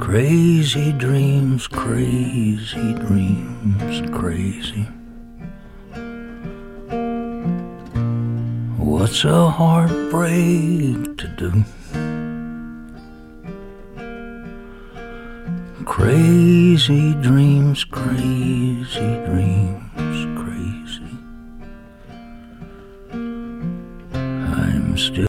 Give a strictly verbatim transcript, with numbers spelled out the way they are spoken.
Crazy dreams, crazy dreams, crazy. What's a heartbreak to do? Crazy dreams, crazy dreams, crazy. I'm still